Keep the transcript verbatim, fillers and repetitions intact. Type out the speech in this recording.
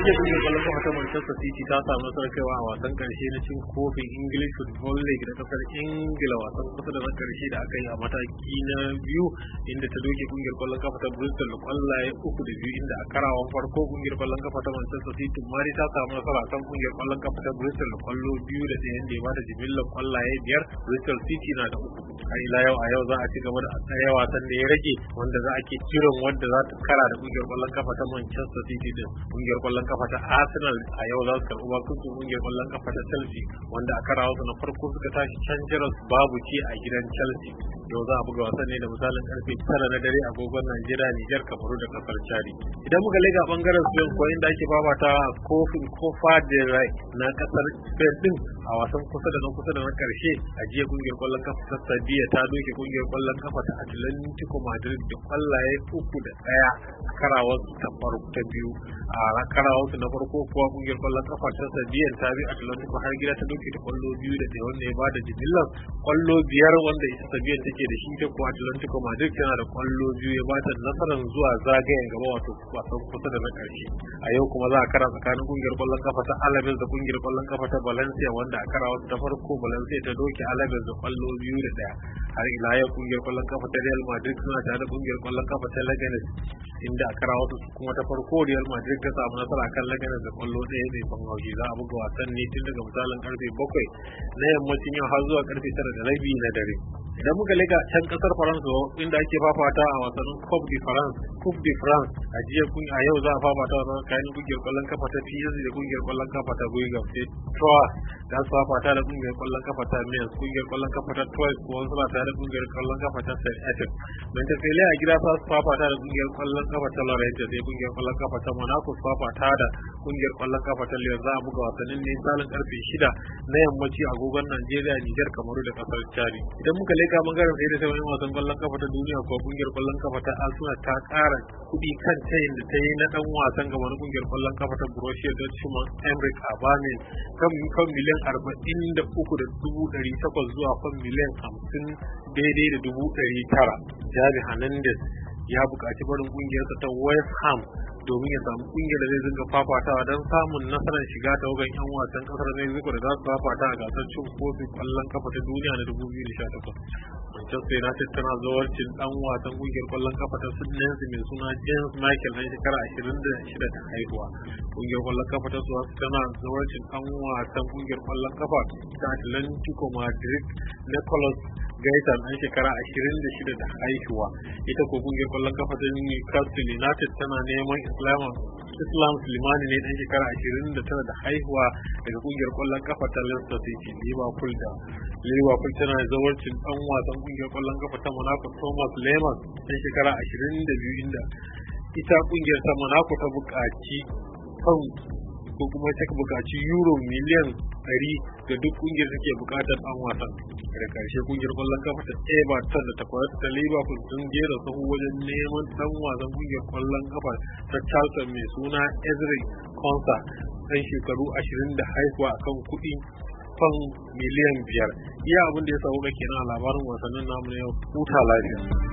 jiya kungiyar kwallon kafa ta Manchester City ta samu nasarar kaiwa a wasan karshe na cin kofin English Football League da kasar Ingila, wasan kusa da na karshe da aka yi a mataki na biyu, inda ta doke kungiyar kwallon kafa ta Bristol da kwallaye uku da biyu, inda a karawan farko kungiyar kwallon kafa ta Manchester City mari ta samu nasara kan kungiyar kwallon kafa ta Bristol da kwallo biyu da ɗaya, inda ya bata jimillar kwallaye biyar. Bristol City na da uku. A ila yau a yau za a ci gaba da tsaya wasan da ya rage, wanda za a ke kiran wanda za ta kara da kungiyar kwallon kafa ta Manchester City din. Kungiyar kwallon kafa ta Arsenal a yau za su karɓi bakuncin kungiyar kwallon kafa ta Chelsea, wanda a karawa su na farko suka tashi can jaras babu ci a gidan Chelsea. Yau za a buga wasan ne da misalin karfe tara na dare agogon Najeriya, Nijar, Kamaru da kasar Chadi. Idan muka lega bangaren Spain ko inda ake babata a kofin Copa del Rey na kasar Spain din, a wasan kusa da na kusa da na karshe a jiya kungiyar kwallon kafa ta Sevilla ta doke kungiyar kwallon kafa ta Atlantico Madrid da kwallaye uku da daya a karawar ta farko ta biyu. A karawar su na farko kuwa kungiyar kwallon kafa ta Sevilla ta bi Atlantico har gida ta doke da kwallo biyu da ɗaya, wanda ya bada jimillar kwallo biyar, wanda ita Sevilla take da shi, ta kuwa Atlantico Madrid tana da kwallo biyu, ya bata nasarar zuwa zagayen gaba wato wasan kusa da na karshe. A yau kuma za a kara tsakanin kungiyar kwallon kafa ta Alaves da kungiyar kwallon kafa ta Valencia, wanda a karawar ta farko Valencia ta doke Alaves da kwallo biyu da ɗaya. Har ila yau kungiyar kwallon kafa ta Real Madrid suna tare da kungiyar kwallon kafa ta Leganes, inda a karawar su kuma ta farko Real Madrid ta samu nasara kan Leganes da kwallo ɗaya mai ban haushi. Za a buga wasan ne tun daga misalin karfe bakwai na yammacin yau har zuwa karfe tara da rabi na dare. Idan muka lega can kasar Faransa inda ake fafata a wasannin Coupe de France, Coupe de France a jiya kun a yau za a fafata a tsakanin kungiyar kwallon kafa ta P S G da kungiyar kwallon kafa ta Guingamp. sai Troyes za su fafata da kungiyar kwallon kafa ta Metz, kungiyar kwallon kafa ta Troyes kuwa suna tare da kungiyar kwallon kafa ta Saint Etienne. Montpellier a gida za su fafata da kungiyar kwallon kafa ta Lorient, sai kungiyar kwallon kafa ta Monaco su fafata da kungiyar kwallon kafa ta Lyon. Za a buga wasannin ne misalin karfe shida na yammaci agogon Najeriya, Nijar, Kamaru da kasar Chad. Idan muka leka bangaren sai da sai wani wasan kwallon kafa ta duniya ko kungiyar kwallon kafa ta Arsenal ta kara kudi kan tayin da ta yi na dan wasan gaba na kungiyar kwallon kafa ta Borussia Dortmund Emre Aubameyang kan kan miliyan arba'in da uku da dubu ɗari takwas zuwa kan miliyan hamsin daidai da dubu ɗari tara. Javi Hernandez ya buƙaci barin kungiyarsa ta West Ham domin ya samu kungiyar da zai zinga fafatawa don samun nasarar shiga ta wajen yan wasan kasar Mexico da za su fafata a gasar cin kofin kwallon kafa ta duniya na dubu biyu da sha takwas. Manchester United tana zawarcin dan wasan kungiyar kwallon kafa ta Swansea mai suna James Michael na shekara ashirin da shida da haihuwa. Kungiyar kwallon kafa ta Swansea tana zawarcin dan wasan kungiyar kwallon kafa ta Atlantico Madrid Nicolas Gaitan ɗan shekara ashirin da shida da haihuwa. Ita ko kungiyar kwallon kafa ta Newcastle United tana neman Islam Islam Slimani ne ɗan shekara ashirin da tara da haihuwa daga kungiyar kwallon kafa ta Leicester City. Liverpool da Liverpool tana zawarcin ɗan wasan kungiyar kwallon kafa ta Monaco Thomas Lemar ɗan shekara ashirin da biyu, inda ita kungiyar ta Monaco ta buƙaci kan ko kuma ta buƙaci euro miliyan ɗari da duk kungiyar take buƙatar ɗan wasan. Da ƙarshe kungiyar kwallon kafa ta Everton da ta kwayar ta Liverpool sun jera sahu wajen neman ɗan wasan kungiyar kwallon kafa ta Charlton mai suna Ezri Konsa ɗan shekaru ashirin da haihuwa akan kuɗi fan miliyan biyar. Iya abin da ya sauka kenan a labarin wasannin namu na yau. Huta lafiya.